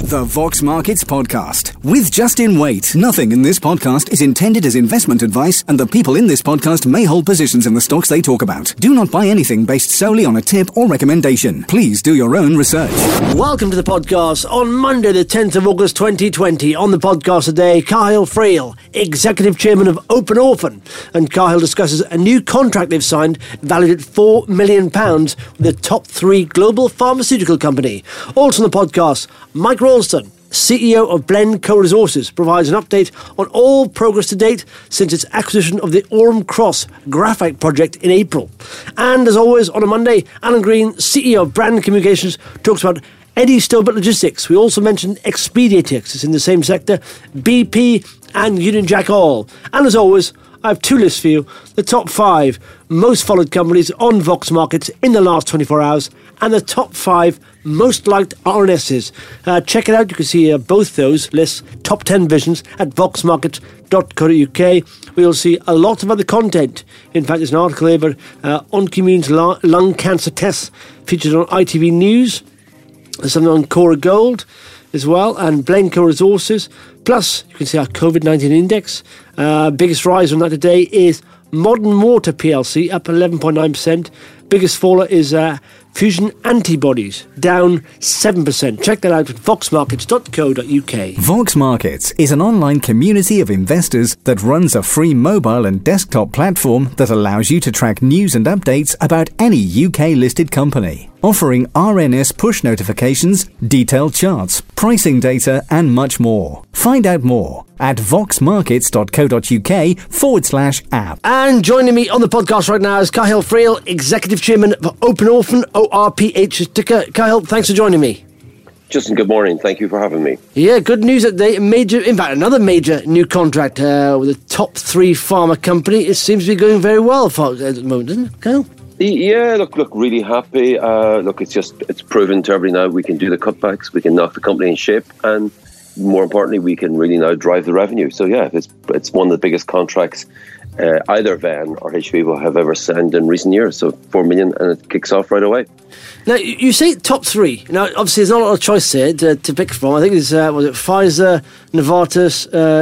The Vox Markets Podcast with Justin Waite. Nothing in this podcast is intended as investment advice, and the people in this podcast may hold positions in the stocks they talk about. Do not buy anything based solely on a tip or recommendation. Please do your own research. Welcome to the podcast on Monday, the 10th of August 2020. On the podcast today, Cathal Friel, Executive Chairman of Open Orphan. And Cathal discusses a new contract they've signed valued at £4 million with the top 3 global pharmaceutical company. Also on the podcast, Mike Ralston, CEO of Blencoe Resources, provides an update on all progress to date since its acquisition of the Orme Cross graphite project in April. And as always, on a Monday, Alan Green, CEO of Brand Communications, talks about Eddie Stobart Logistics. We also mentioned Expediatex, it's in the same sector, BP and Union Jack Oil. And as always, I have 2 lists for you, the top 5 most followed companies on Vox Markets in the last 24 hours and the top 5 most liked RNSs. Check it out. You can see both those lists, top 10 visions at voxmarket.co.uk. We'll see a lot of other content. In fact, there's an article here about OnCommune's lung cancer tests featured on ITV News. There's something on Cora Gold as well, and Blencoe Resources. Plus, you can see our COVID-19 index. Biggest rise on that today is Modern Water PLC, up 11.9%. Biggest faller is Fusion Antibodies, down 7%. Check that out at voxmarkets.co.uk. Vox Markets is an online community of investors that runs a free mobile and desktop platform that allows you to track news and updates about any UK-listed company, offering RNS push notifications, detailed charts, pricing data, and much more. Find out more at voxmarkets.co.uk/app. And joining me on the podcast right now is Cathal Friel, Executive Chairman of Open Orphan, ORPH ticker. Cathal, thanks for joining me. Justin, good morning. Thank you for having me. Yeah, good news that another major new contract with a top 3 pharma company. It seems to be going very well at the moment, doesn't it, Cathal? Yeah, look, really happy. It's proven to everybody now we can do the cutbacks, we can knock the company in shape, and more importantly, we can really now drive the revenue. So yeah, it's one of the biggest contracts either Van or HVivo have ever signed in recent years. So 4 million, and it kicks off right away. Now, you say top 3. Now, obviously, there's not a lot of choice here to pick from. I think it's Pfizer, Novartis,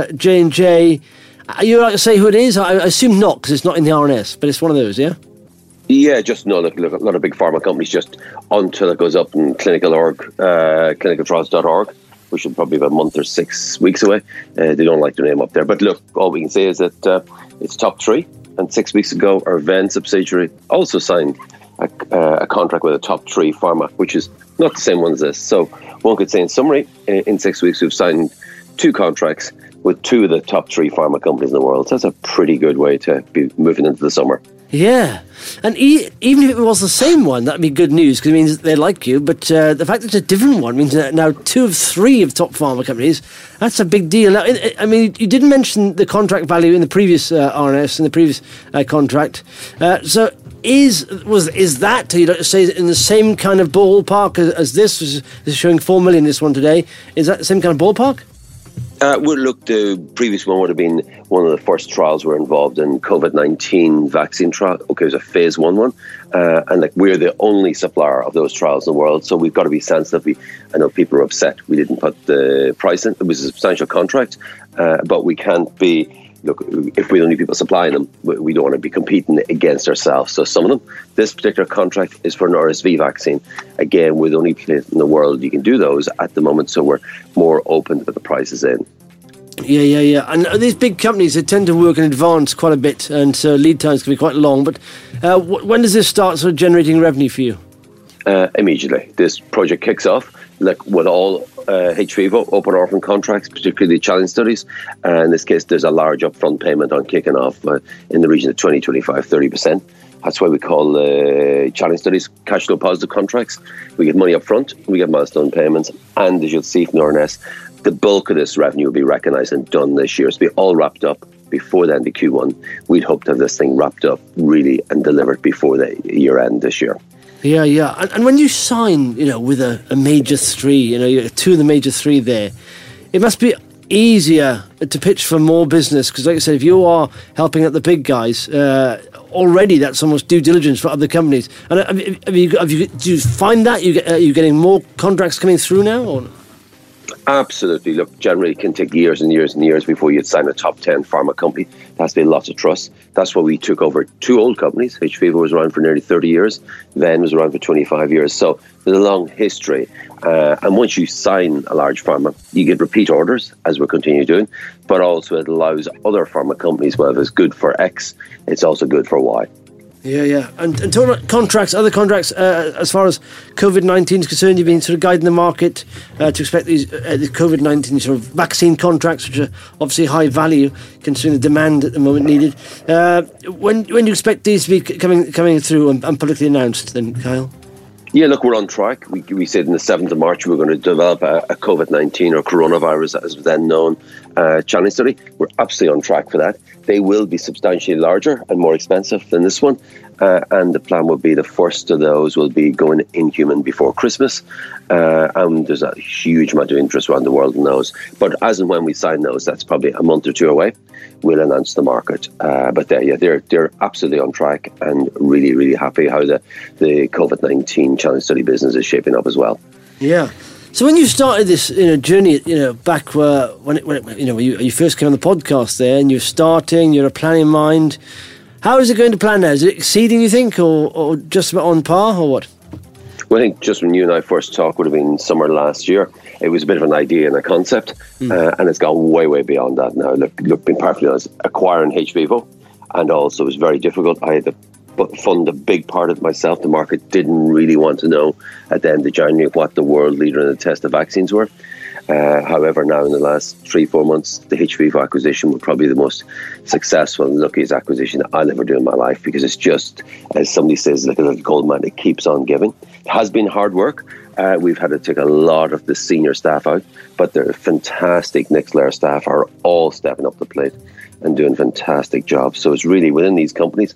J&J. Are you allowed to say who it is? I assume not, because it's not in the RNS, but it's one of those, yeah? Yeah, just no. Look, a lot of big pharma companies just until it goes up in clinicaltrials.org, which is probably about a month or 6 weeks away. They don't like their name up there. But look, all we can say is that it's top 3. And 6 weeks ago, our Venn subsidiary also signed a contract with a top 3 pharma, which is not the same one as this. So one could say in summary, in 6 weeks, we've signed 2 contracts with 2 of the top 3 pharma companies in the world. So that's a pretty good way to be moving into the summer. Yeah, and even if it was the same one, that'd be good news, because it means they like you, but the fact that it's a different one means that now 2 of 3 of top pharma companies, that's a big deal. Now, I mean, you didn't mention the contract value in the previous RNS, in the previous contract, so is that, you know, say, in the same kind of ballpark as this? This is showing 4 million, this one today. Is that the same kind of ballpark? Well, look, the previous one would have been one of the first trials we're involved in, COVID-19 vaccine trial. Okay, it was a phase 1 one. And like, we're the only supplier of those trials in the world. So we've got to be sensitive. I know people are upset we didn't put the price in. It was a substantial contract, but we can't be... Look, if we're the only people supplying them, we don't want to be competing against ourselves. So some of them, this particular contract is for an RSV vaccine. Again, we're the only place in the world you can do those at the moment, so we're more open to put the prices in. Yeah. And these big companies, they tend to work in advance quite a bit, and so lead times can be quite long. But when does this start sort of generating revenue for you? Immediately. This project kicks off, like with all HVivo Open Orphan contracts, particularly challenge studies. In this case, there's a large upfront payment on kicking off in the region of 20, 25, 30%. That's why we call challenge studies cash flow positive contracts. We get money up front, we get milestone payments, and as you'll see from the RNS, the bulk of this revenue will be recognised and done this year. So it'll be all wrapped up before the end of Q1. We'd hope to have this thing wrapped up really and delivered before the year end this year. Yeah. And when you sign, with a major 3, 2 of the major 3 there, it must be easier to pitch for more business, because like I said, if you are helping out the big guys, already that's almost due diligence for other companies. And do you find that? Are you getting more contracts coming through now? Or? Absolutely. Look, generally it can take years and years and years before you'd sign a top 10 pharma company. There has to be lots of trust. That's why we took over two old companies. hVIVO was around for nearly 30 years. Venn was around for 25 years. So there's a long history. And once you sign a large pharma, you get repeat orders, as we're continuing doing. But also it allows other pharma companies, well, if it's good for X, it's also good for Y. Yeah. And talking about contracts, other contracts, as far as COVID-19 is concerned, you've been sort of guiding the market to expect these the COVID-19 sort of vaccine contracts, which are obviously high value, considering the demand at the moment needed. When do you expect these to be coming through and publicly announced then, Kyle? Yeah, look, we're on track. We said on the 7th of March we're going to develop a COVID-19 or coronavirus, as was then known, challenge study. We're absolutely on track for that. They will be substantially larger and more expensive than this one. And the plan will be the first of those will be going in human before Christmas. And there's a huge amount of interest around the world in those. But as and when we sign those, that's probably a month or two away, we'll announce the market. But they're absolutely on track and really, really happy how the COVID-19 challenge study business is shaping up as well. Yeah. So when you started this journey, back when you first came on the podcast there, and you're starting, you're a plan in mind. How is it going to plan now? Is it exceeding, you think, or just about on par, or what? Well, I think just when you and I first talked would have been summer last year. It was a bit of an idea and a concept, and it's gone way, way beyond that now. Look, being perfectly honest, acquiring hVIVO, and also it was very difficult. I had to fund a big part of it myself. The market didn't really want to know at the end of January what the world leader in the test of vaccines were. However, now in the last 3-4 months, the hVIVO acquisition was probably the most successful and luckiest acquisition I'll ever do in my life, because it's just, as somebody says, like a little gold mine, it keeps on giving. It has been hard work. We've had to take a lot of the senior staff out, but the fantastic next layer staff are all stepping up the plate and doing fantastic jobs. So it's really within these companies,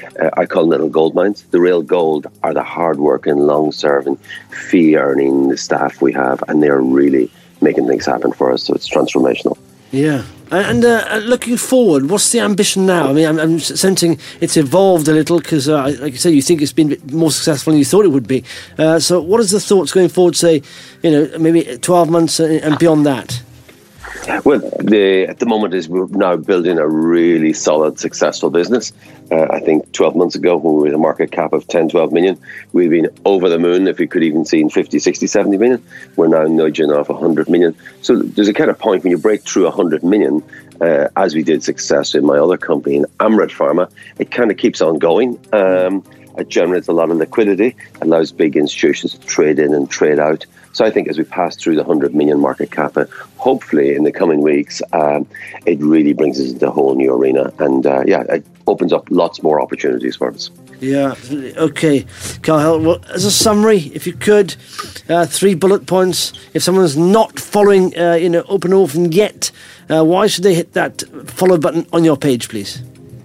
I call them little gold mines. The real gold are the hard-working, long-serving, fee-earning staff we have, and they're really making things happen for us. So it's transformational. Yeah. And looking forward, what's the ambition now? I mean, I'm sensing it's evolved a little because, like you say, you think it's been more successful than you thought it would be. So what is the thoughts going forward, say, maybe 12 months and beyond that? Well, at the moment is we're now building a really solid, successful business. I think 12 months ago, when we were at a market cap of 10, 12 million, we'd been over the moon if we could even see 50, 60, 70 million. We're now nudging off 100 million. So there's a kind of point when you break through 100 million, as we did success in my other company, in Amryt Pharma, it kind of keeps on going. It generates a lot of liquidity, allows big institutions to trade in and trade out. So I think as we pass through the 100 million market cap, hopefully in the coming weeks, it really brings us into a whole new arena. And it opens up lots more opportunities for us. Yeah, absolutely. Okay, Kyle, well, as a summary, if you could, 3 bullet points. If someone's not following Open Orphan yet, why should they hit that follow button on your page, please?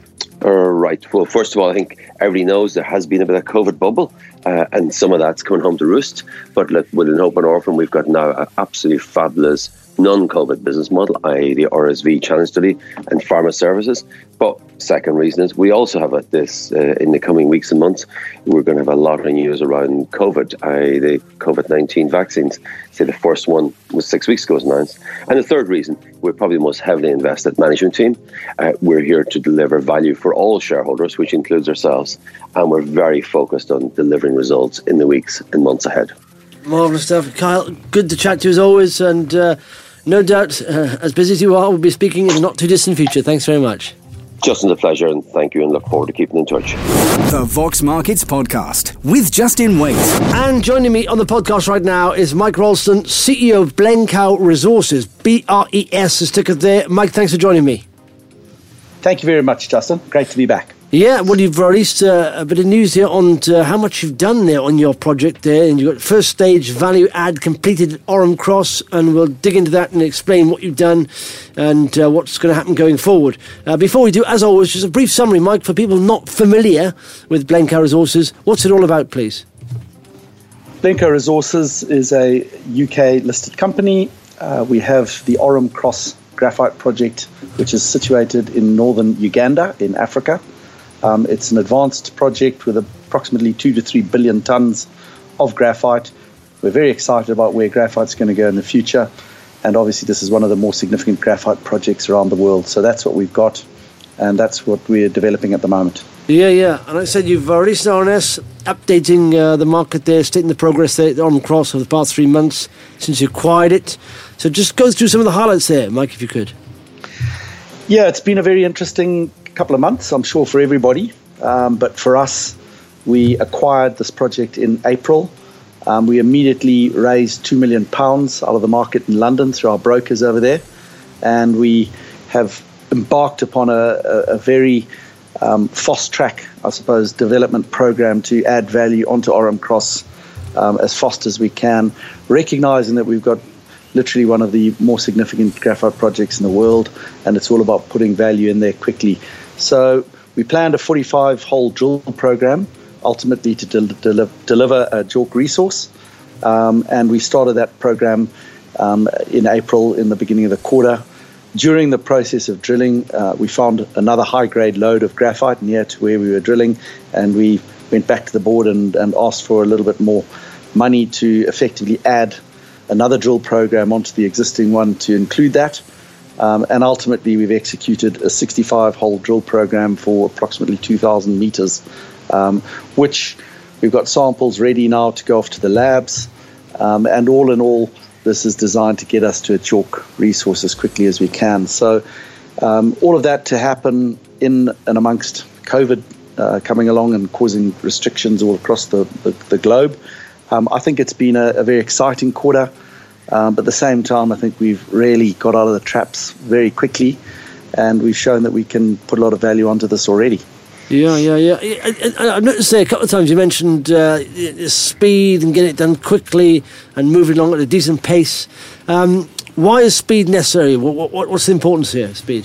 Right. Well, first of all, I think everybody knows there has been a bit of COVID bubble, and some of that's coming home to roost. But look, within Open Orphan, we've got now an absolutely fabulous non-COVID business model, i.e. the RSV challenge study and pharma services. But second reason is we also have this in the coming weeks and months, we're going to have a lot of news around COVID, i.e. the COVID-19 vaccines. Say the first one was 6 weeks ago, was announced. And the third reason, we're probably the most heavily invested management team. We're here to deliver value for all shareholders, which includes ourselves. And we're very focused on delivering results in the weeks and months ahead. Marvellous stuff. Kyle, good to chat to you as always, and no doubt, as busy as you are, we'll be speaking in the not-too-distant future. Thanks very much. Justin, a pleasure, and thank you, and look forward to keeping in touch. The Vox Markets Podcast with Justin Waite. And joining me on the podcast right now is Mike Ralston, CEO of Blencow Resources, BRES is ticker there. Mike, thanks for joining me. Thank you very much, Justin. Great to be back. Yeah, well, you've released a bit of news here on how much you've done there on your project there, and you've got first stage value add completed at Orem Cross, and we'll dig into that and explain what you've done and what's going to happen going forward. Before we do, as always, just a brief summary, Mike, for people not familiar with Blencow Resources. What's it all about, please? Blencow Resources is a UK-listed company. We have the Orem Cross graphite project, which is situated in northern Uganda in Africa. It's an advanced project with approximately 2 to 3 billion tons of graphite. We're very excited about where graphite's going to go in the future. And obviously this is one of the more significant graphite projects around the world. So that's what we've got, and that's what we're developing at the moment. Yeah. And I said you've released an RNS updating the market there, stating the progress there on Cross over the past 3 months since you acquired it. So just go through some of the highlights there, Mike, if you could. Yeah, it's been a very interesting couple of months, I'm sure, for everybody. But for us, we acquired this project in April. We immediately raised £2 million out of the market in London through our brokers over there. And we have embarked upon a very fast track, I suppose, development program to add value onto Oram Cross as fast as we can, recognizing that we've got literally one of the more significant graphite projects in the world, and it's all about putting value in there quickly. So we planned a 45-hole drill program, ultimately to deliver a JORC resource, and we started that program in April, in the beginning of the quarter. During the process of drilling, we found another high-grade lode of graphite near to where we were drilling, and we went back to the board and asked for a little bit more money to effectively add another drill program onto the existing one to include that. And ultimately, we've executed a 65-hole drill program for approximately 2,000 meters, which we've got samples ready now to go off to the labs. And all in all, this is designed to get us to a JORC resource as quickly as we can. So all of that to happen in and amongst COVID coming along and causing restrictions all across the globe. I think it's been a very exciting quarter, but at the same time, I think we've really got out of the traps very quickly, and we've shown that we can put a lot of value onto this already. Yeah. I've noticed there a couple of times you mentioned speed and getting it done quickly and moving along at a decent pace. Why is speed necessary? What's the importance here, speed?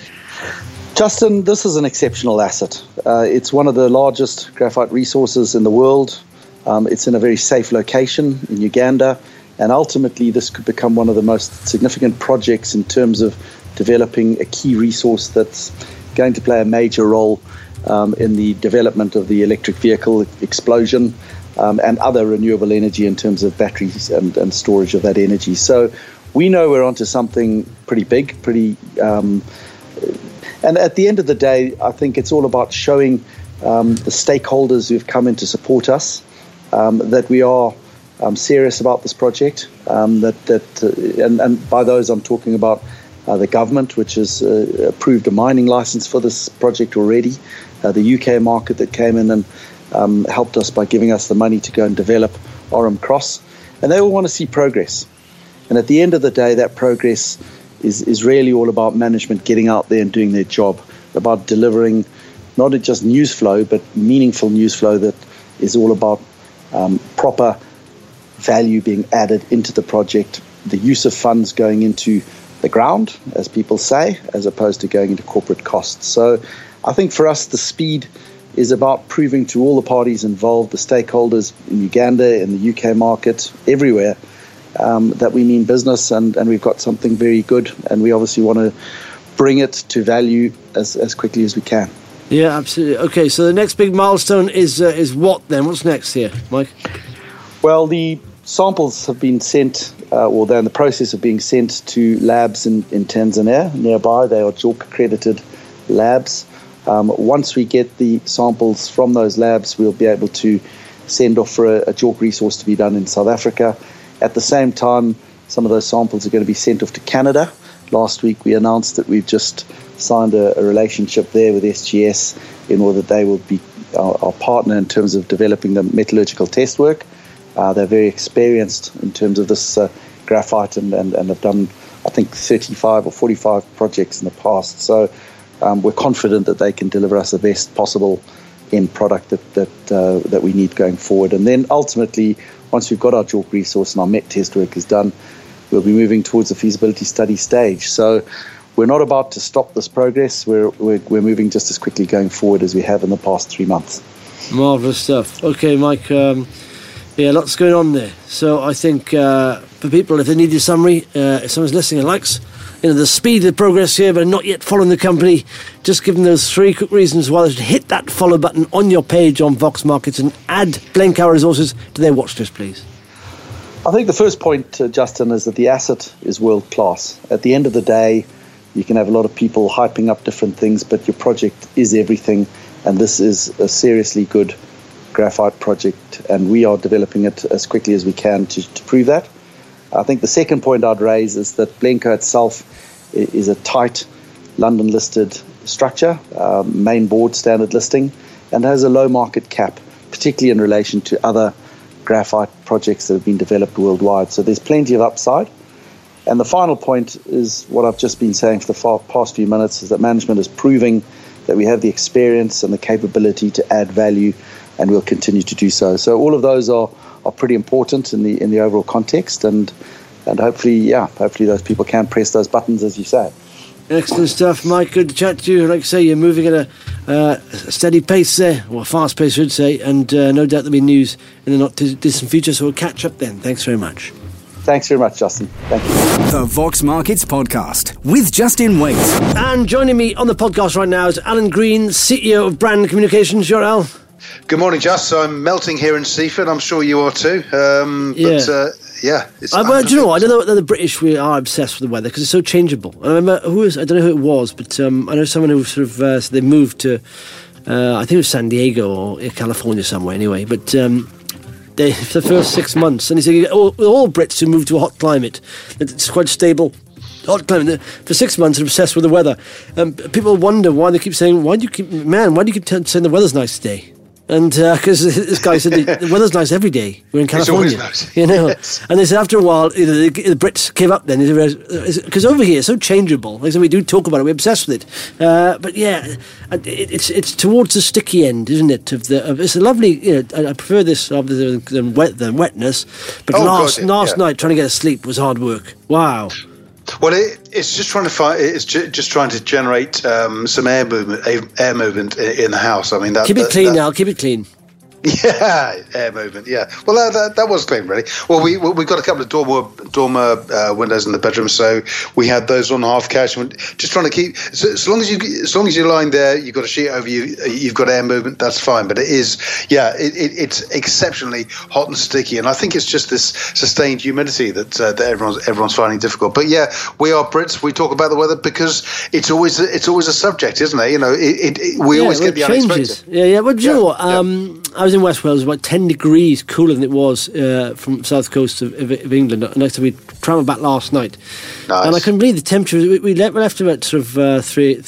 Justin, this is an exceptional asset. It's one of the largest graphite resources in the world. It's in a very safe location in Uganda, and ultimately this could become one of the most significant projects in terms of developing a key resource that's going to play a major role in the development of the electric vehicle explosion and other renewable energy in terms of batteries and storage of that energy. So we know we're onto something pretty big, and at the end of the day, I think it's all about showing the stakeholders who've come in to support us that we are serious about this project, and by those I'm talking about the government, which has approved a mining license for this project already, the UK market that came in and helped us by giving us the money to go and develop Oram Cross, and they all want to see progress. And at the end of the day, that progress is really all about management getting out there and doing their job, about delivering not just news flow, but meaningful news flow that is all about proper value being added into the project, the use of funds going into the ground, as people say, as opposed to going into corporate costs. So I think for us, the speed is about proving to all the parties involved, the stakeholders in Uganda, in the UK market, everywhere, that we mean business and we've got something very good, and we obviously want to bring it to value as quickly as we can. Yeah, absolutely. Okay, so the next big milestone is what then? What's next here, Mike? Well, the samples have been sent, or they're in the process of being sent to labs in Tanzania nearby. They are JORC accredited labs. Once we get the samples from those labs, we'll be able to send off for a JORC resource to be done in South Africa. At the same time, some of those samples are going to be sent off to Canada. Last week we announced that we've just signed a relationship there with SGS in order that they will be our partner in terms of developing the metallurgical test work. They're very experienced in terms of this graphite and have done, I think, 35 or 45 projects in the past. So we're confident that they can deliver us the best possible end product that we need going forward. And then ultimately, once we've got our JORC resource and our MET test work is done, we'll be moving towards the feasibility study stage. So we're not about to stop this progress. We're moving just as quickly going forward as we have in the past 3 months. Marvellous stuff. Okay, Mike, lots going on there. So I think for people, if they need a summary, if someone's listening and likes the speed of the progress here but not yet following the company, just give them those 3 quick reasons why they should hit that follow button on your page on Vox Markets and add Glencower Resources to their watch list, please. I think the first point, Justin, is that the asset is world class. At the end of the day, you can have a lot of people hyping up different things, but your project is everything. And this is a seriously good graphite project, and we are developing it as quickly as we can to prove that. I think the second point I'd raise is that Blencoe itself is a tight London-listed structure, main board standard listing, and has a low market cap, particularly in relation to other graphite projects that have been developed worldwide. So there's plenty of upside. And the final point is what I've just been saying for the past few minutes, is that management is proving that we have the experience and the capability to add value, and we'll continue to do so. So all of those are pretty important in the overall context, and hopefully those people can press those buttons, as you say. Excellent stuff, Mike. Good to chat to you. Like I say, you're moving at a steady pace there, or a fast pace, I should say, and no doubt there'll be news in the not too distant future, so we'll catch up then. Thanks very much. Thanks very much, Justin. Thank you. The Vox Markets Podcast with Justin Waite. And joining me on the podcast right now is Alan Green, CEO of Brand Communications. You're Al. Good morning, Just. I'm melting here in Seaford. I'm sure you are too. Well, do you know what? I don't know that the British, we are obsessed with the weather because it's so changeable. I remember I don't know who it was, but I know someone who sort of so they moved to I think it was San Diego or California somewhere anyway. But they for the first 6 months, and he said all Brits who move to a hot climate, it's quite stable. Hot climate for 6 months, are obsessed with the weather. People wonder why they keep saying, "Why do you keep saying the weather's nice today?" And because this guy said the weather's nice every day. We're in California, it's always nice. you know. Yes. And they said after a while, the Brits gave up. Then because over here it's so changeable. Like I said, we do talk about it. We're obsessed with it. But yeah, it's towards the sticky end, isn't it? It's a lovely. You know, I prefer this rather than wetness. But last night trying to get to sleep was hard work. Wow. Well, it's just trying to find. It's just trying to generate some air movement in the house. I mean, keep it clean now. Keep it clean. Yeah, air movement. Yeah, well, that was clean, really. Well, we got a couple of dormer windows in the bedroom, so we had those on half cash. Just trying to keep as long as you're lying there, you've got a sheet over you. You've got air movement. That's fine. But it's exceptionally hot and sticky, and I think it's just this sustained humidity that everyone's finding difficult. But yeah, we are Brits. We talk about the weather because it's always a subject, isn't it? You know, we always get the unexpected. Yeah. Well, do you know what? I was in West Wales, about 10 degrees cooler than it was from south coast of England. And like I said, we travelled back last night. Nice. And I couldn't believe the temperature. We left about sort of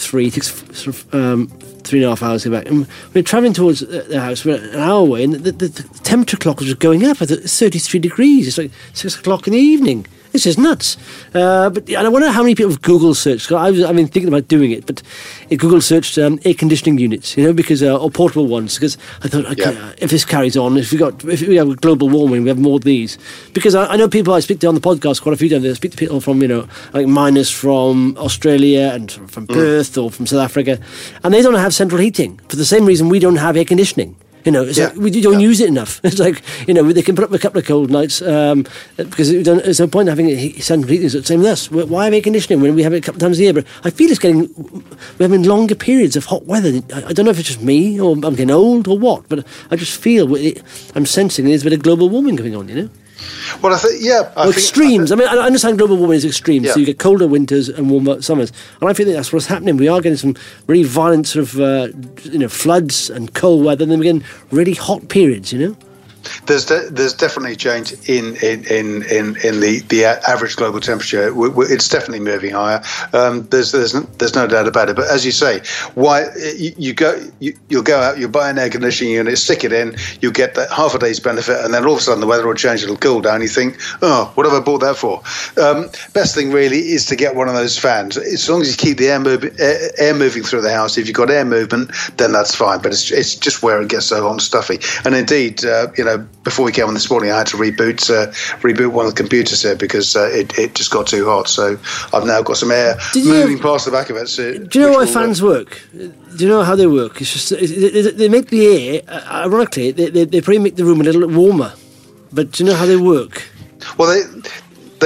3.5 hours back. And we were travelling towards the house, we're an hour away, and the temperature clock was going up. I thought, it's 33 degrees. It's like 6 o'clock in the evening. This is nuts. But I wonder how many people have Google searched. I've been thinking about doing it, but Google searched air conditioning units, because or portable ones. Because I thought, if this carries on, if we have global warming, we have more of these. Because I know people I speak to on the podcast quite a few times. I speak to people from like miners from Australia and from Perth or from South Africa, and they don't have central heating for the same reason we don't have air conditioning. It's like we don't use it enough. It's like, they can put up a couple of cold nights because there's no point in having central heating. It's the same with us. Why have air conditioning when we have it a couple of times a year? But I feel we're having longer periods of hot weather. I don't know if it's just me or I'm getting old or what, but I just feel I'm sensing there's a bit of global warming going on, Well, I think, extremes. I understand global warming is extreme, so you get colder winters and warmer summers. And I feel that's what's happening. We are getting some really violent sort of, floods and cold weather, and then we're getting really hot periods, There's definitely a change in the average global temperature. It's definitely moving higher. There's no doubt about it. But as you say, why you'll go out, you'll buy an air conditioning unit, stick it in, you'll get that half a day's benefit, and then all of a sudden the weather will change, it'll cool down. You think, oh, what have I bought that for? Best thing really is to get one of those fans. As long as you keep the air moving through the house, if you've got air movement, then that's fine. But it's just where it gets so hot and stuffy. And indeed, before we came on this morning, I had to reboot one of the computers here because it just got too hot. So I've now got some air moving past the back of it. So do you know why fans work? Do you know how they work? It's just they make the air. Ironically, they probably make the room a little bit warmer. But do you know how they work? Well, they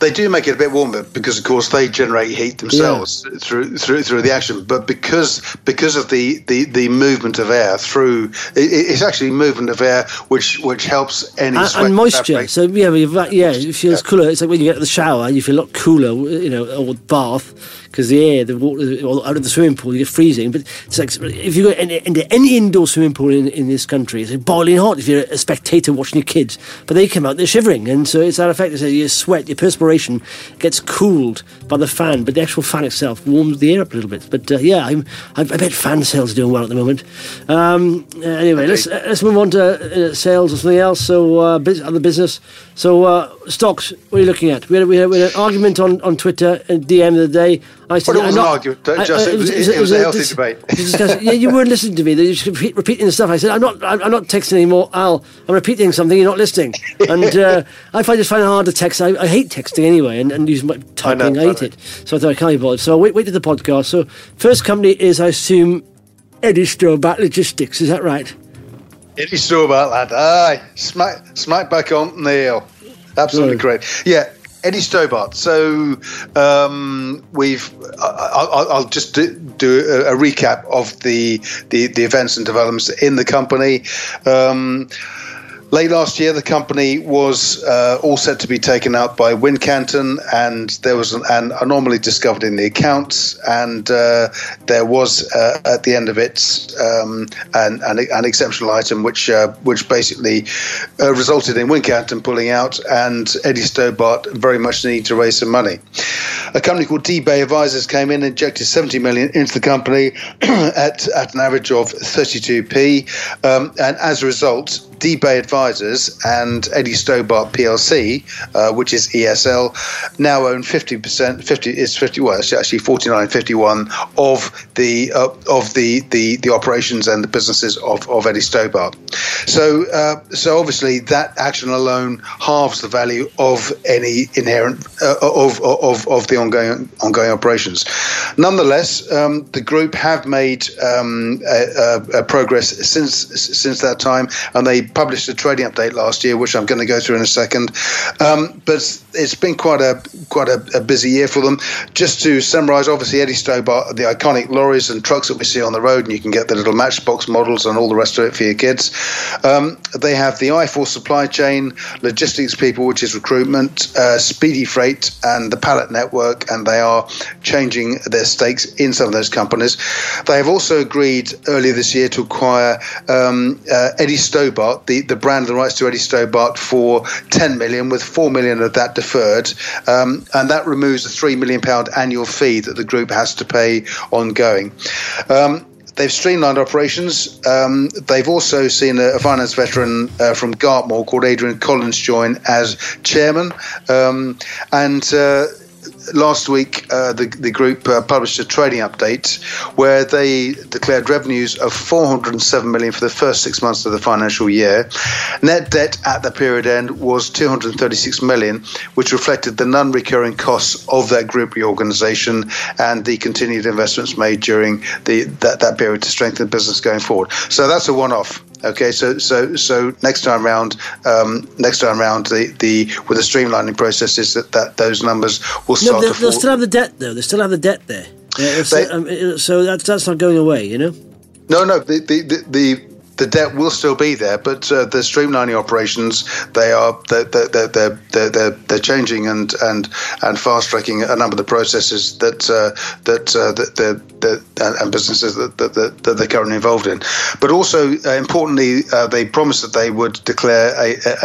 They do make it a bit warmer because, of course, they generate heat themselves through the action. But because of the movement of air through, it's actually movement of air which helps any sweat and moisture. evaporate. So it feels cooler. It's like when you get out of the shower, you feel a lot cooler, or bath, because the water out of the swimming pool, you get freezing. But it's like if you go into any indoor swimming pool in this country, it's like boiling hot if you're a spectator watching your kids. But they come out, they're shivering, and so it's that effect. So your sweat, your perspiration gets cooled by the fan, but the actual fan itself warms the air up a little bit. But I bet fan sales are doing well at the moment. Anyway, let's move on to sales or something else. So other business. So stocks. What are you looking at? We had an argument on Twitter and DM the other day. I said, it wasn't an argument. It was a healthy debate. You weren't listening to me. You're just repeating the stuff. I said, I'm not texting anymore, Al. I'm repeating something. You're not listening. And I find it hard to text. I hate texting anyway, and using my typing. I hate it. So I thought I can't be bothered. So I'll wait to the podcast. So first company is, I assume, Eddie Stobart Logistics. Is that right? Eddie Stobart, lad. Aye, smack back on nail. Absolutely great. Yeah. Eddie Stobart. So I'll just do a recap of the events and developments in the company. Late last year, the company was all set to be taken out by Wincanton, and there was an anomaly discovered in the accounts, and there was at the end of it an exceptional item which basically resulted in Wincanton pulling out, and Eddie Stobart very much needed to raise some money. A company called D-Bay Advisors came in and injected 70 million into the company at an average of 32p, and as a result, D-Bay Advisors and Eddie Stobart PLC, which is ESL, now own 50%. It's actually 49.51 of the operations and the businesses of Eddie Stobart. So obviously that action alone halves the value of any inherent of the ongoing operations. Nonetheless, the group have made a progress since that time, and they published a trading update last year, which I'm going to go through in a second. But it's been quite a busy year for them. Just to summarise, obviously Eddie Stobart, the iconic lorries and trucks that we see on the road, and you can get the little Matchbox models and all the rest of it for your kids. They have the I4 supply chain, logistics people, which is recruitment, Speedy Freight, and the pallet network, and they are changing their stakes in some of those companies. They have also agreed earlier this year to acquire Eddie Stobart, the brand and rights to Eddie Stobart, for 10 million, with 4 million of that deferred, and that removes a £3 million annual fee that the group has to pay ongoing. They've streamlined operations. They've also seen a finance veteran from Dartmoor called Adrian Collins join as chairman, and last week, the group published a trading update where they declared revenues of 407 million for the first 6 months of the financial year. Net debt at the period end was 236 million, which reflected the non-recurring costs of that group reorganisation and the continued investments made during that period to strengthen the business going forward. So that's a one-off. Okay, so next time round, with the streamlining processes, that those numbers will start to fall. They'll still have the debt though. They still have the debt there. So that's not going away, you know. No, the debt will still be there, but the streamlining operations they're changing and fast tracking a number of the processes and businesses that they're currently involved in. But also importantly, they promised that they would declare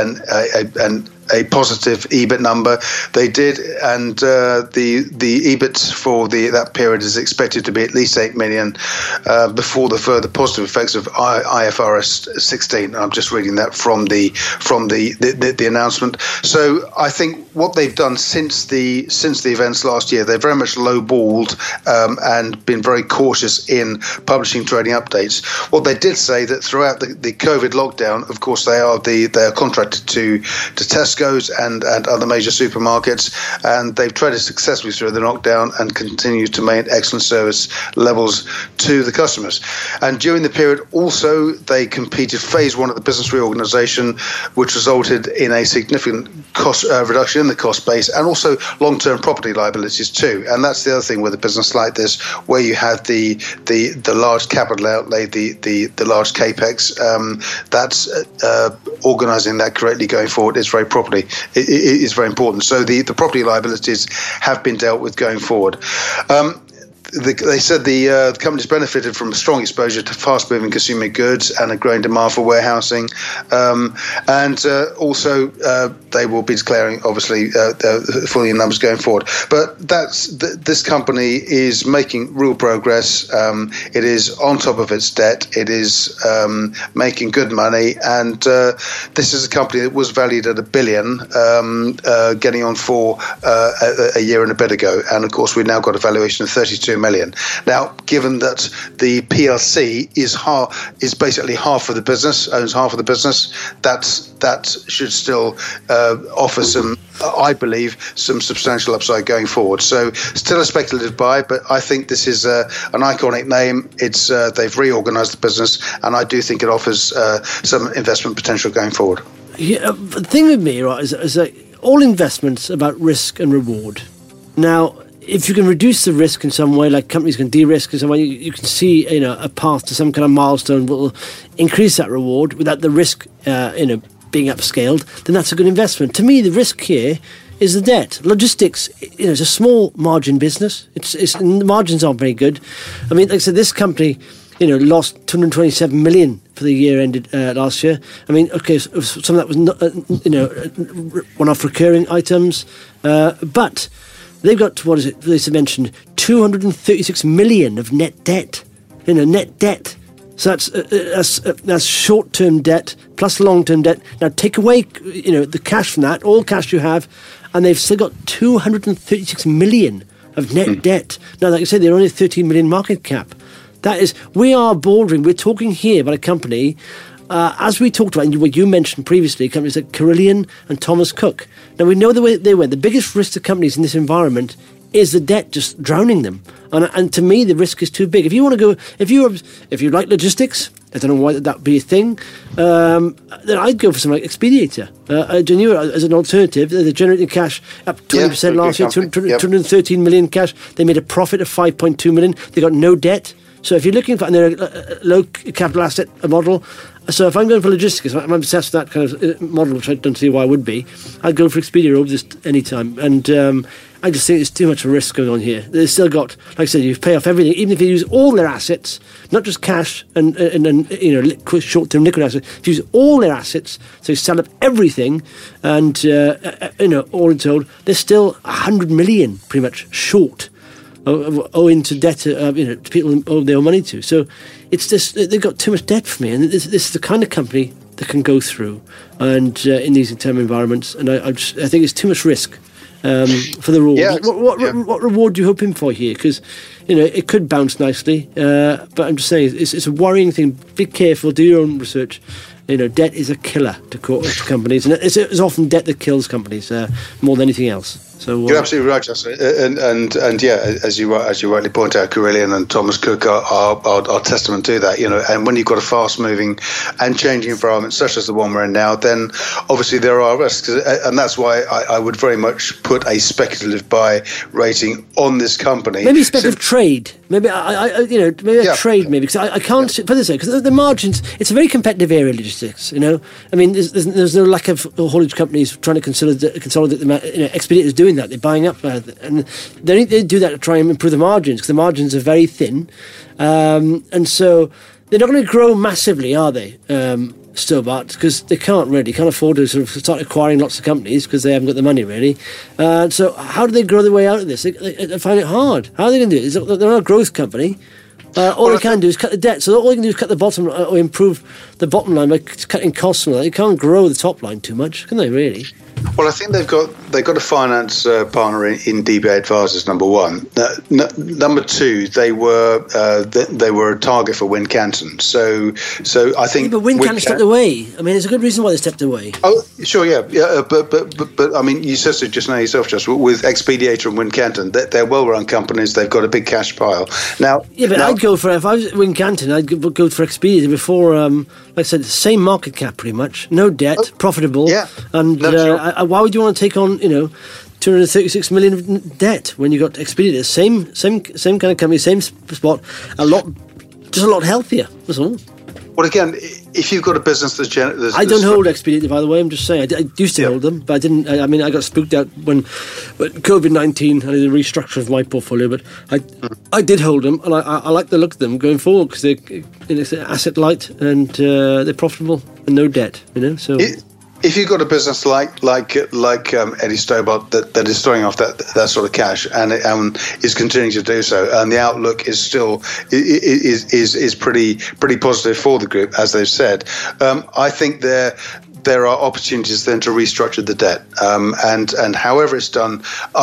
a positive EBIT number. They did, and the EBIT for that period is expected to be at least 8 million before the further positive effects of IFRS 16. I'm just reading that from the announcement. So I think what they've done since the events last year, they're very much lowballed and been very cautious in publishing trading updates. What they did say that throughout the COVID lockdown, of course, they are contracted to Tesco Tesco's and other major supermarkets, and they've traded successfully through the lockdown and continue to maintain excellent service levels to the customers. And during the period also, they completed phase one of the business reorganisation, which resulted in a significant cost reduction in the cost base and also long-term property liabilities too. And that's the other thing with a business like this, where you have the large capital outlay, the large capex. That's organising that correctly going forward is very very important. So the property liabilities have been dealt with going forward. They said the company's benefited from a strong exposure to fast-moving consumer goods and a growing demand for warehousing, and also they will be declaring, obviously, full year numbers going forward. But this company is making real progress. It is on top of its debt. It is making good money, and this is a company that was valued at $1 billion, getting on for a year and a bit ago. And of course, we've now got a valuation of $32 million. Now, given that the PLC is basically half of the business, owns half of the business, that should still offer some, I believe, some substantial upside going forward. So still a speculative buy, but I think this is an iconic name. It's they've reorganised the business, and I do think it offers some investment potential going forward. Yeah, the thing with me, right, is that all investments about risk and reward. Now, if you can reduce the risk in some way, like companies can de-risk in some way, you can see, a path to some kind of milestone that will increase that reward without the risk, being upscaled, then that's a good investment. To me, the risk here is the debt. Logistics, it's a small margin business. The margins aren't very good. I mean, like I said, this company, lost 227 million for the year ended last year. I mean, okay, so some of that was not, one-off recurring items, but they've got, what is it, they mentioned, 236 million of net debt. Net debt. So that's short-term debt plus long-term debt. Now take away, the cash from that, all cash you have, and they've still got 236 million of net debt. Now, like I said, they're only 13 million market cap. We are bordering, we're talking here about a company, as we talked about, and what you mentioned previously, companies like Carillion and Thomas Cook. Now, we know the way they went. The biggest risk to companies in this environment is the debt just drowning them. And to me, the risk is too big. If you want to go, if you like logistics, I don't know why that would be a thing, then I'd go for something like Expediator. As an alternative, they're generating cash up 20% last year, 213 million cash. They made a profit of 5.2 million. They got no debt. So if you're looking for, and they're a low capital asset model, so if I'm going for logistics, I'm obsessed with that kind of model, which I don't see why I would be, I'd go for Expedia over this any time. And I just think there's too much risk going on here. They've still got, like I said, you pay off everything, even if you use all their assets, not just cash and short-term liquid assets. If you use all their assets, so you sell up everything, and all in told, they're still 100 million pretty much short, owing to debt, to people they owe money to. So it's just they've got too much debt for me, and this is the kind of company that can go through and in these term environments. And I think it's too much risk for the reward. Yeah, what reward do you hoping for here? Because it could bounce nicely, but I'm just saying it's a worrying thing. Be careful. Do your own research. Debt is a killer to companies, and it's often debt that kills companies more than anything else. So you're absolutely right, Justin. And yeah, as you rightly point out, Carillion and Thomas Cook are testament to that. And when you've got a fast-moving and changing environment such as the one we're in now, then obviously there are risks, and that's why I would very much put a speculative buy rating on this company. Maybe speculative trade. Maybe a trade. Maybe because I can't put this way, because the margins. It's a very competitive area, logistics. I mean, there's no lack of haulage companies trying to consolidate the. Expeditor is doing that. They're buying up, and they do that to try and improve the margins, because the margins are very thin, and so they're not going to grow massively, are they? Stobart, because they can't afford to sort of start acquiring lots of companies because they haven't got the money really. So how do they grow their way out of this? They find it hard. How are they going to do it? They're not a growth company. All they can do is cut the debt. So all they can do is cut the bottom or improve the bottom line by cutting costs and all that. They can't grow the top line too much, can they really? Well, I think they've got a finance partner in DBA Advisors. Number one, number two, they were a target for Wincanton. So I think. Yeah, but Wincanton stepped away. I mean, there's a good reason why they stepped away. Oh, sure, yeah, but I mean, you said so just now yourself, just with Expediator and Wincanton, they're well-run companies. They've got a big cash pile now. Yeah, but I'd go for, if I was Wincanton, I'd go for Expediator before. Like I said, same market cap, pretty much, no debt, profitable. Yeah, and why would you want to take on 236 million of debt when you got Expediator? Same kind of company, same spot, a lot healthier. That's all. Well, again, if you've got a business that's I don't hold Expediator, by the way. I'm just saying. I used to hold them, but I didn't. I mean, I got spooked out when COVID-19. I did a restructure of my portfolio, but I did hold them, and I like the look of them going forward because they're asset light and they're profitable and no debt. So. If you've got a business like Eddie Stobart that is throwing off that sort of cash and is continuing to do so, and the outlook is still is pretty positive for the group, as they've said, I think there are opportunities then to restructure the debt, and however it's done.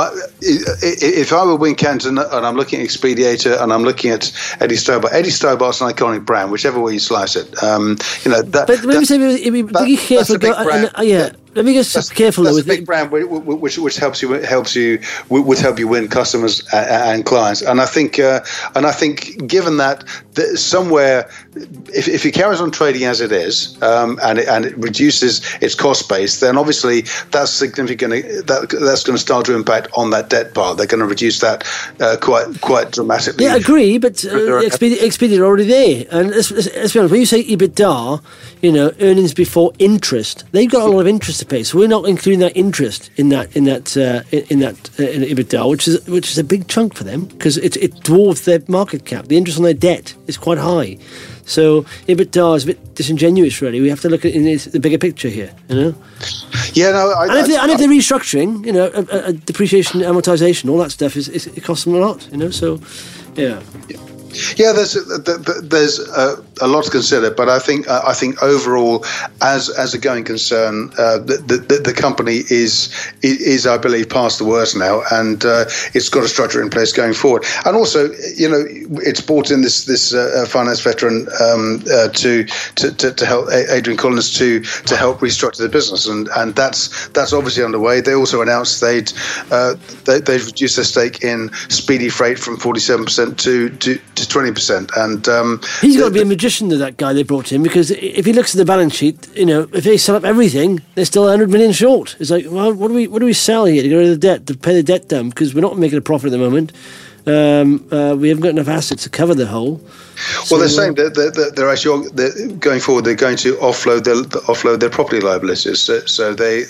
If I were Wincanton and I'm looking at Expediator and I'm looking at Eddie Stobart's an iconic brand, whichever way you slice it. But let me say, be careful. Let me get careful. That's a big brand which helps you win customers and clients. And I think given that somewhere, if it carries on trading as it is, and it reduces its cost base, then obviously that's significant. That's going to start to impact on that debt part. They're going to reduce that quite dramatically. Yeah, I agree. But Expedia are already there. And let's be honest. When you say EBITDA, earnings before interest, they've got a lot of interest to pay. So we're not including that interest in that EBITDA, which is a big chunk for them because it dwarfs their market cap. The interest on their debt is quite high. So EBITDA is a bit disingenuous, really. We have to look at the bigger picture here, Yeah, no. If they're restructuring, a depreciation, amortization, all that stuff it costs them a lot, So, yeah. Yeah, there's a lot to consider, but I think overall, as a going concern, the company is I believe past the worst now, and it's got a structure in place going forward. And also, it's brought in this finance veteran to help Adrian Collins to help restructure the business, and that's obviously underway. They also announced they've reduced their stake in Speedy Freight from 47% to 20%, and he's got to be a magician to that guy they brought in, because if he looks at the balance sheet, if they sell up everything, they're still 100 million short. It's like, well, what do we sell here to get rid of the debt, to pay the debt down, because we're not making a profit at the moment. We haven't got enough assets to cover the whole. Well, they're saying that they're actually going forward. They're going to offload their property liabilities. So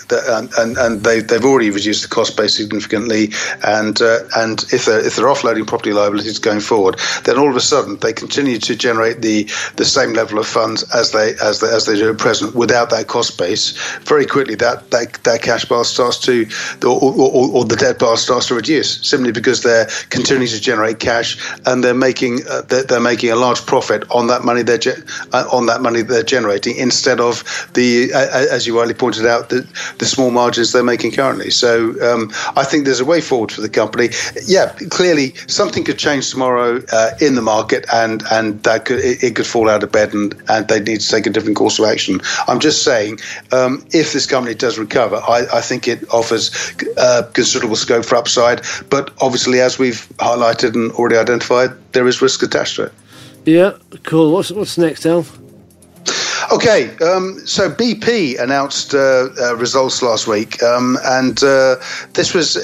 they've already reduced the cost base significantly. And if they're offloading property liabilities going forward, then all of a sudden they continue to generate the same level of funds as they do at present without that cost base. Very quickly, that cash bar starts to, or the debt bar starts to reduce, simply because they're continuing to generate cash and they're making a large profit on that money they're generating, instead of the, as you rightly pointed out, the small margins they're making currently. So I think there's a way forward for the company. Yeah, clearly something could change tomorrow in the market, and that it could fall out of bed, and they need to take a different course of action. I'm just saying, if this company does recover, I think it offers considerable scope for upside. But obviously, as we've highlighted and already identified, there is risk attached to it. Yeah, cool. What's next, Al? Okay, so BP announced results last week, and this was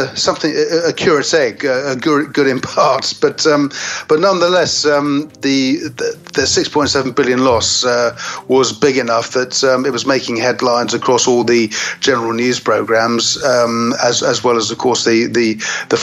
a curate's egg, good in parts, but nonetheless, the 6.7 billion loss was big enough that it was making headlines across all the general news programs, as well as, of course, the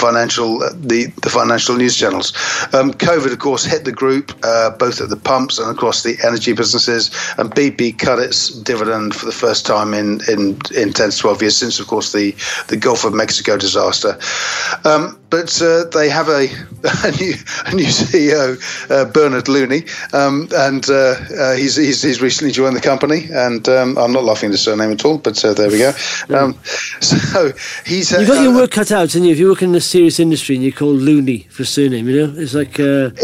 financial news channels. COVID, of course, hit the group both at the pumps and across the energy businesses. and BP cut its dividend for the first time in 10 to 12 years since, of course, the Gulf of Mexico disaster. But they have a new CEO, Bernard Looney, and he's recently joined the company. And I'm not laughing at the surname at all, but there we go. So he's you got your work cut out, and if you work in a serious industry and you call Looney for a surname, it's like.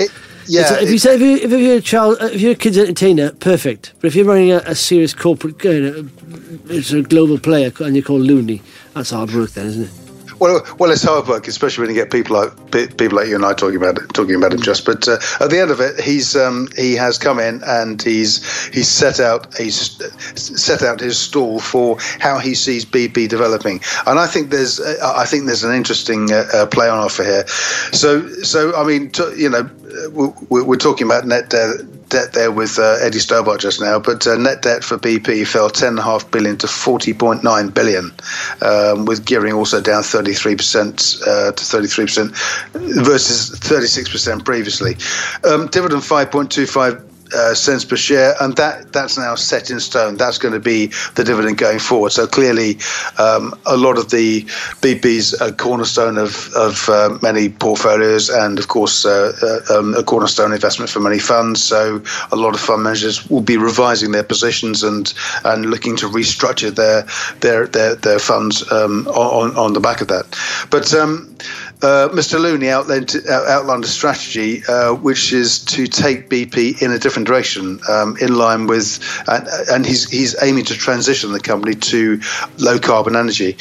If you're a kid's entertainer, perfect. But if you're running a serious corporate, it's a global player, and you're called Looney, that's hard work, then, isn't it? Well, it's hard work, especially when you get people like you and I talking about him. Just, but at the end of it, he has come in and he's set out his stall for how he sees BP developing, and I think there's an interesting play on offer here. So I mean, we're talking about net debt there with Eddie Stobart just now, but net debt for BP fell 10.5 billion to 40.9 billion, with gearing also down 33% to 33% versus 36% previously. Dividend 5.25 cents per share, and that's now set in stone. That's going to be the dividend going forward. So clearly, a lot of the BP's a cornerstone of many portfolios, and of course a cornerstone investment for many funds. So a lot of fund managers will be revising their positions and looking to restructure their funds on the back of that. But Mr. Looney outlined a strategy which is to take BP in a different direction, in line with, and he's aiming to transition the company to low carbon energy,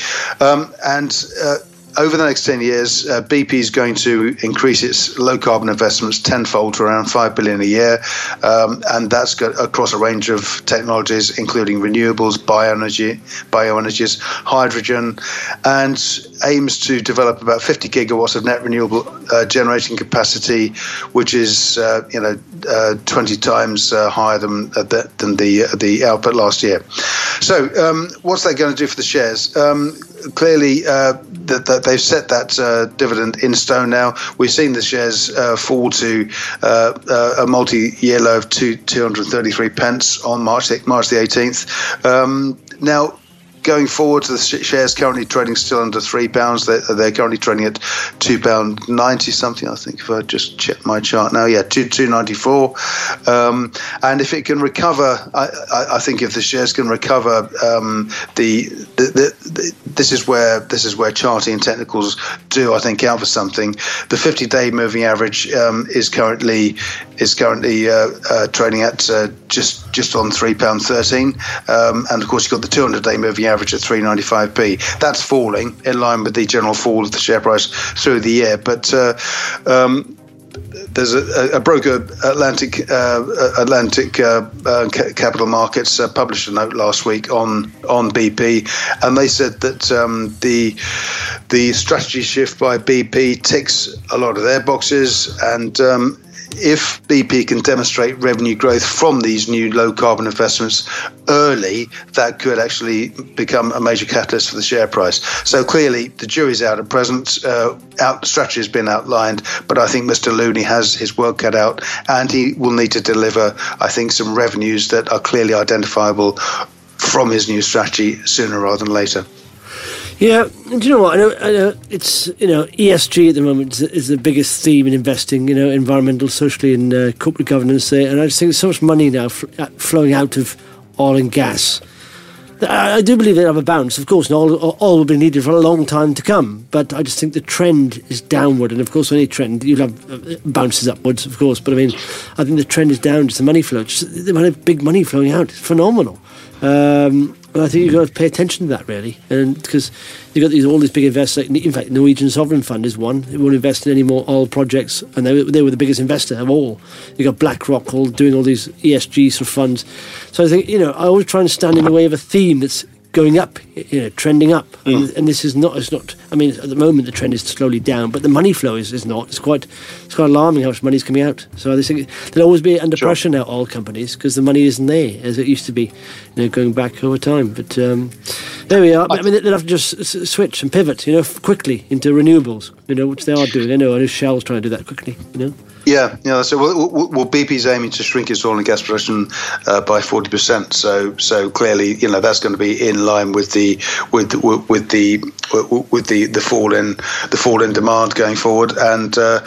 over the next 10 years, BP is going to increase its low-carbon investments tenfold to around $5 billion a year, and that's across a range of technologies, including renewables, bioenergies, hydrogen, and aims to develop about 50 gigawatts of net renewable generating capacity, which is 20 times higher than the output last year. So, what's that going to do for the shares? Clearly, that they've set that dividend in stone now. We've seen the shares fall to a multi-year low of 233 pence on March the 18th. Now, going forward, the shares currently trading still under £3. They're currently trading at £2.90 something, I think, if I just check my chart now. Yeah, £2.94. And if it can recover, I think if the shares can recover, this is where charting and technicals do, I think, count for something. The 50-day moving average is currently trading at just on £3.13, and of course you've got the 200-day moving average at 3.95p. That's falling in line with the general fall of the share price through the year, but there's a broker, Atlantic Capital Markets, published a note last week on BP, and they said that the strategy shift by BP ticks a lot of their boxes, and if BP can demonstrate revenue growth from these new low-carbon investments early, that could actually become a major catalyst for the share price. So clearly, the jury's out at present. Strategy has been outlined, but I think Mr. Looney has his work cut out, and he will need to deliver, I think, some revenues that are clearly identifiable from his new strategy sooner rather than later. Yeah, and do you know what? I know it's, ESG at the moment is the biggest theme in investing, environmental, socially, and corporate governance there. And I just think there's so much money now flowing out of oil and gas. I do believe they have a bounce. Of course, and oil will be needed for a long time to come. But I just think the trend is downward. And of course, any trend, you'll have bounces upwards, of course. But I think the trend is down, just the money flow. Just the amount of big money flowing out. It's phenomenal. And I think you've got to pay attention to that, really, and because you've got all these big investors. In fact, Norwegian Sovereign Fund is one. They won't invest in any more oil projects, and they were the biggest investor of all. You got BlackRock doing all these ESG sort of funds. So I think I always try and stand in the way of a theme that's going up, trending up, and this is not. It's not I mean, at the moment the trend is slowly down, but the money flow is not. It's quite alarming how much money is coming out. So I think they'll always be under pressure now, oil companies, because the money isn't there as it used to be, going back over time. But there we are. I mean, they'll have to just switch and pivot, quickly into renewables, which they are doing. I know Shell's trying to do that quickly, Yeah. So well, BP's aiming to shrink its oil and gas production by 40%. So clearly, that's going to be in line with the fall in demand going forward. And the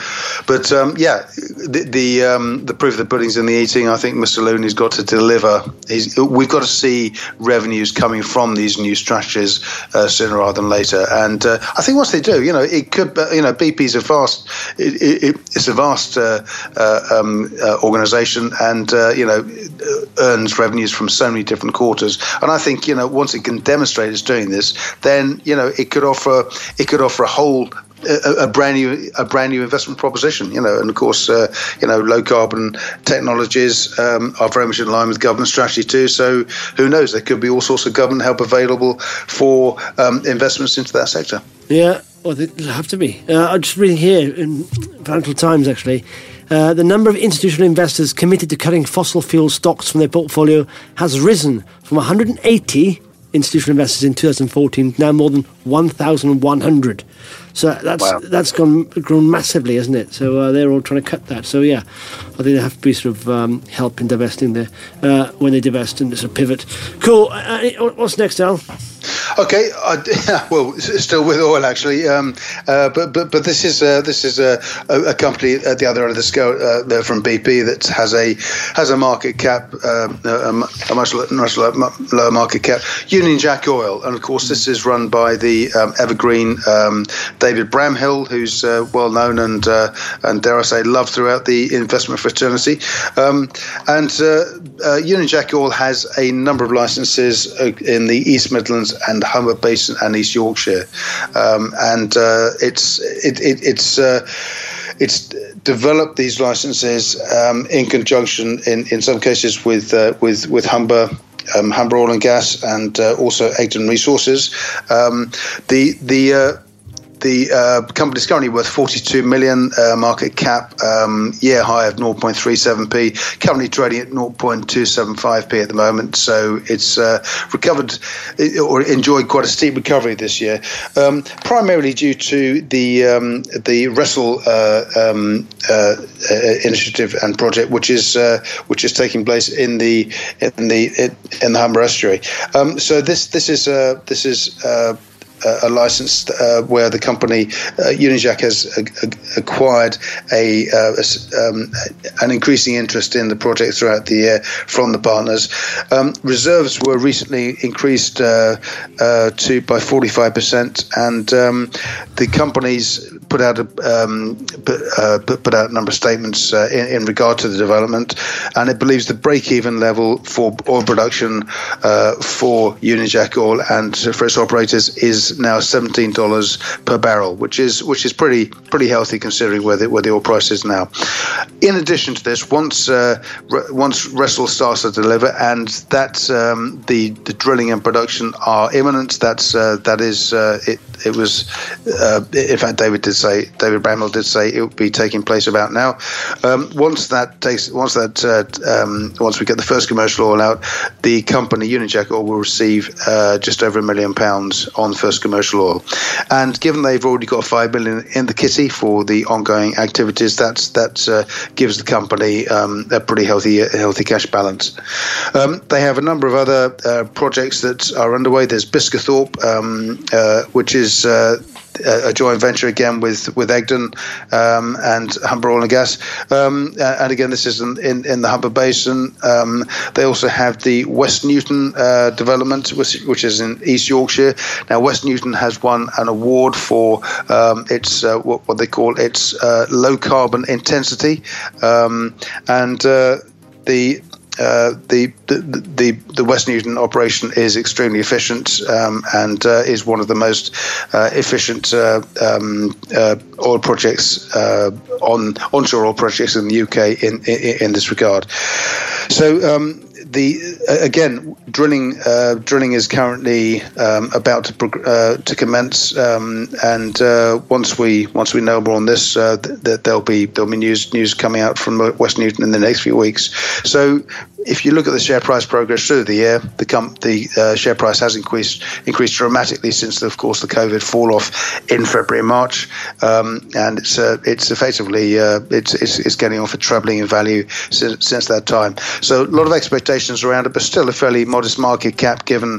proof of the pudding's in the eating. I think Mr. Looney's got to deliver. We've got to see revenues coming from these new strategies sooner rather than later. And I think once they do, it could. BP's it's a vast organisation, and earns revenues from so many different quarters. And I think once it can demonstrate it's doing this, then it could offer a whole. A brand new investment proposition, and of course, low carbon technologies are very much in line with government strategy too. So who knows? There could be all sorts of government help available for investments into that sector. Yeah, well, there'll have to be. I'm just reading here in Financial Times actually. The number of institutional investors committed to cutting fossil fuel stocks from their portfolio has risen from 180 institutional investors in 2014 to now more than 1,100. So that's grown massively, isn't it? So they're all trying to cut that. So yeah, I think there have to be sort of help in divesting there when they divest and sort of pivot. Cool. What's next, Al? Okay, well, still with oil actually, but this is a company at the other end of the scale from BP that has a market cap, a much lower market cap. Union Jack Oil, and of course this is run by the evergreen David Bramhill, who's well known and dare I say loved throughout the investment fraternity. And Union Jack Oil has a number of licenses in the East Midlands and Humber Basin and East Yorkshire, and it's developed these licenses in conjunction, in some cases with Humber Oil and Gas, and also Egdon Resources. The company is currently worth 42 million market cap, year high of 0.37p, currently trading at 0.275p at the moment. So it's recovered or enjoyed quite a steep recovery this year, primarily due to the Wrestle initiative and project, which is taking place in the Humber estuary. So this is a license where the company Unijack has acquired an increasing interest in the project throughout the year from the partners. Reserves were recently increased by 45%, and the company's put out a number of statements in regard to the development, and it believes the break-even level for oil production for Unijack Oil and for its operators is now $17 per barrel, which is pretty healthy considering where the oil price is now. In addition to this, once Wrestle starts to deliver, and that's the drilling and production are imminent. It was in fact David Bramhill did say it would be taking place about now. Once we get the first commercial oil out, the company Unijack Oil will receive just over £1 million on first commercial oil. And given they've already got $5 million in the kitty for the ongoing activities, that gives the company a pretty healthy cash balance. They have a number of other projects that are underway. There's Biscathorpe, which is a joint venture again with Egdon and Humber Oil and Gas, and again this is in the Humber Basin. They also have the West Newton development, which is in East Yorkshire. Now West Newton has won an award for its what they call its low carbon intensity, and the West Newton operation is extremely efficient and is one of the most efficient oil projects onshore oil projects in the UK in this regard. So again, Drilling is currently about to commence, and once we know more on this, there'll be news coming out from West Newton in the next few weeks. So, if you look at the share price progress through the year, the share price has increased dramatically since, of course, the COVID fall off in February and March, and it's effectively it's getting off a trebling in value since that time. So a lot of expectations around it, but still a fairly modest market cap given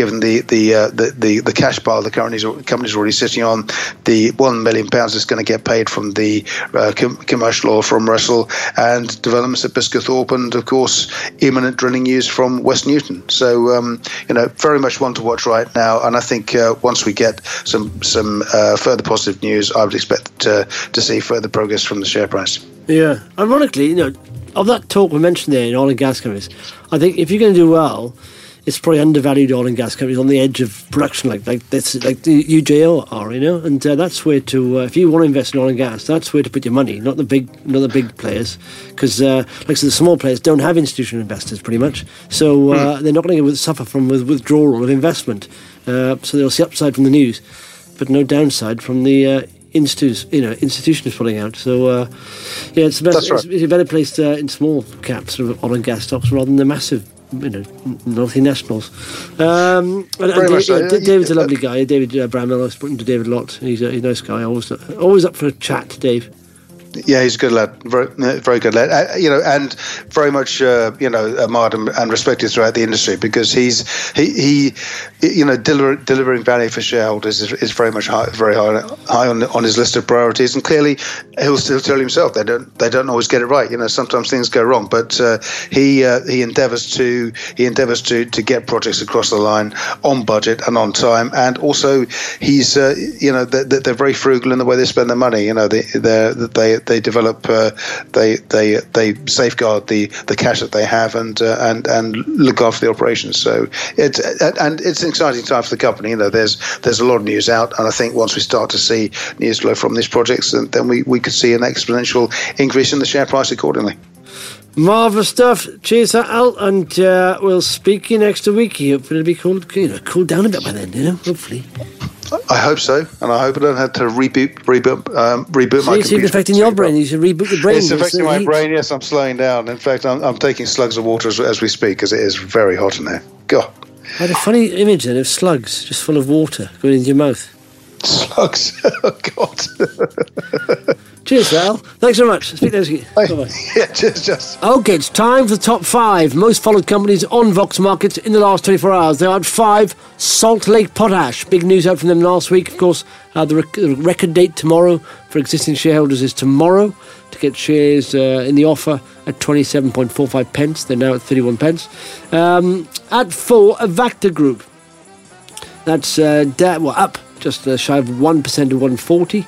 the cash pile the company's already sitting on. The £1 million is going to get paid from the commercial oil from Russell, and developments at Biscathorpe, and of course imminent drilling news from West Newton. So very much one to watch right now, and I think once we get some further positive news, I would expect to see further progress from the share price. Yeah, ironically, of that talk we mentioned there in oil and gas companies, I think if you're going to do well, it's probably undervalued oil and gas companies on the edge of production, like the UJO are, and that's where to if you want to invest in oil and gas, that's where to put your money, not the big players, because the small players don't have institutional investors pretty much, so they're not going to suffer from withdrawal of investment. So they'll see upside from the news, but no downside from the institutions pulling out. So it's a better place in small caps, sort of oil and gas stocks, rather than the massive multinationals. David's a lovely guy. David Bramwell. I've spoken to David a lot. He's a nice guy. Always up for a chat, Dave. Yeah, he's a good lad, very good lad. And very much admired and respected throughout the industry, because he delivering value for shareholders is very much very high on his list of priorities. And clearly, he'll still tell himself they don't always get it right. Sometimes things go wrong, but he endeavours to get projects across the line on budget and on time. And also, he's they're very frugal in the way they spend their money. They develop, they safeguard the cash that they have and look after the operations. So it's an exciting time for the company. There's a lot of news out, and I think once we start to see news flow from these projects, then we could see an exponential increase in the share price accordingly. Marvellous stuff. Cheers, Al, and we'll speak you next week. Hopefully it'll be cooled down a bit by then, hopefully. I hope so, and I hope I don't have to reboot my computer. It's affecting your brain. You should reboot your brain. It's affecting my brain. Yes, I'm slowing down. In fact, I'm taking slugs of water as we speak, because it is very hot in there. God. I had a funny image then of slugs just full of water going into your mouth. Slugs. Oh God. Cheers, Val. Thanks very much. Speak next week. Bye-bye. Yeah, cheers. Okay, it's time for the top 5 most followed companies on Vox Markets in the last 24 hours. There are 5. Salt Lake Potash. Big news out from them last week. Of course, the record date tomorrow for existing shareholders is tomorrow to get shares in the offer at 27.45 pence. They're now at 31 pence. At 4, Avacta Group. That's up just shy of 1% to 140.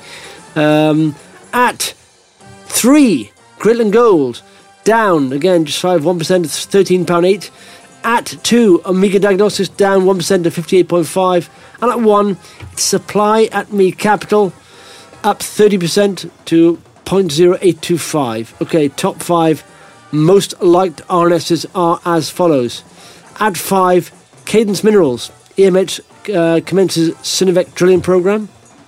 At 3, Gritland Gold, down again just shy of 1% to £13.8. At 2, Omega Diagnostics, down 1% to 58.5. And at 1, Supply Atme Capital, up 30% to 0.0825. Okay, top 5 most liked RNSs are as follows. At 5, Cadence Minerals, EMH commences Sinovac drilling program.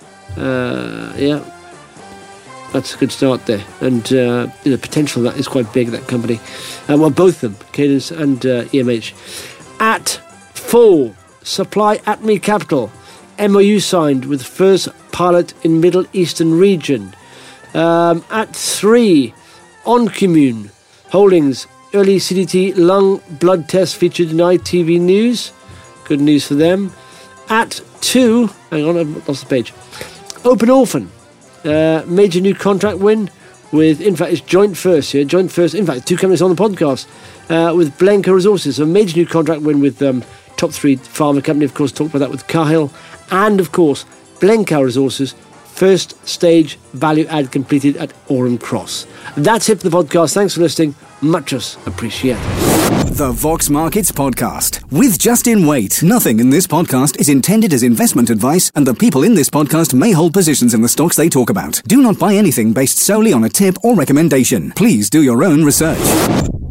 That's a good start there, and the potential of that is quite big. That company, both of them, Cadence and EMH. At 4, Supply Atme Capital, MOU signed with first pilot in Middle Eastern region. At 3, OnCommune Holdings, early CDT lung blood test featured in ITV News. Good news for them. At 2, hang on, I've lost the page. Open Orphan. Major new contract win with, in fact, it's joint first here. Joint first, in fact, 2 companies on the podcast with Blencoe Resources. So a major new contract win with top 3 pharma company. Of course, talked about that with Cahill. And, of course, Blencoe Resources, first stage value add completed at Orem Cross. That's it for the podcast. Thanks for listening. Much appreciated. The Vox Markets Podcast with Justin Waite. Nothing in this podcast is intended as investment advice, and the people in this podcast may hold positions in the stocks they talk about. Do not buy anything based solely on a tip or recommendation. Please do your own research.